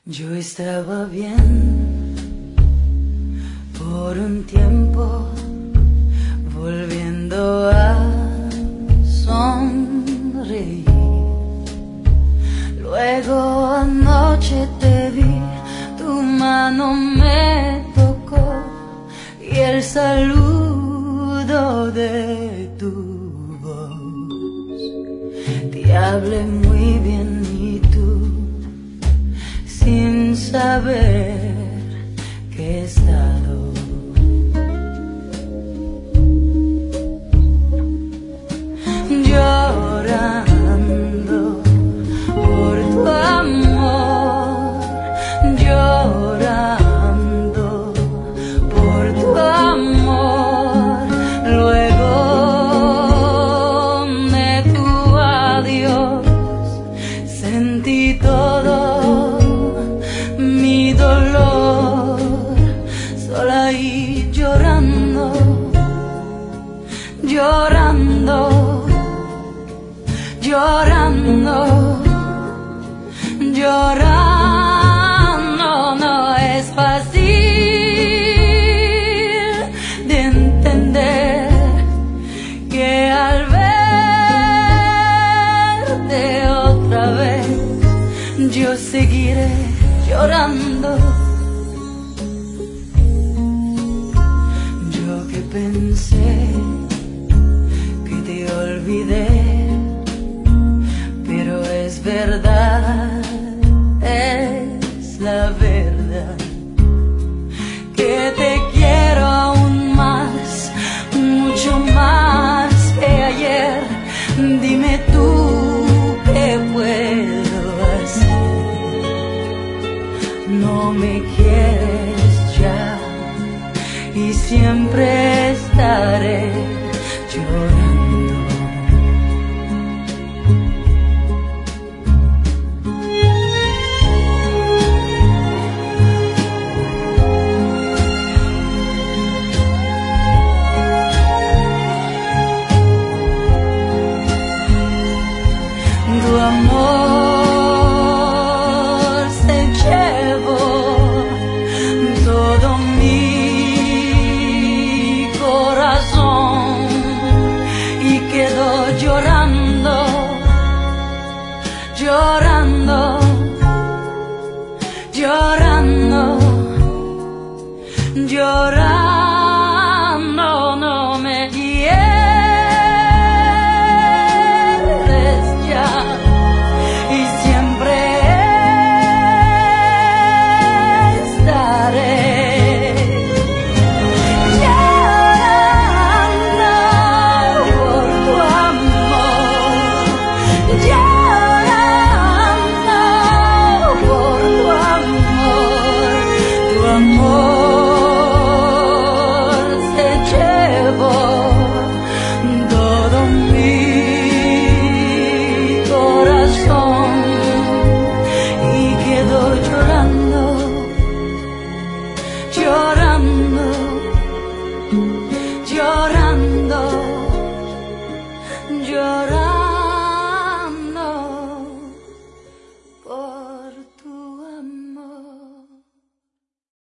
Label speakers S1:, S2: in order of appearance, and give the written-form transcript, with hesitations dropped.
S1: Yo estaba bien por un tiempo, volviendo a sonreír. Luego anoche te vi, tu mano me tocó y el saludo de tu voz. Te hablé muy bien y tú, sin saber que he estado llorando por tu amor, llorando por tu amor. Luego de tu adiós sentí todo mi dolor, sola y llorando, llorando, llorando, llorando. No es fácil de entender que al verte otra vez yo seguiré llorando. Yo que pensé que te olvidé, pero es verdad, es la verdad, que te quiero aún más, mucho más que ayer. Dime tú qué puedo hacer. No me quieres ya y siempre estaré llorando. Tu amor se llevó todo mi corazón y quedó llorando, llorando, llorando, llorando. No me quieres ya y siempre estaré llorando por tu amor, llorando por tu amor. Tu amor se llevó todo mi corazón y quedó llorando, llorando, llorando.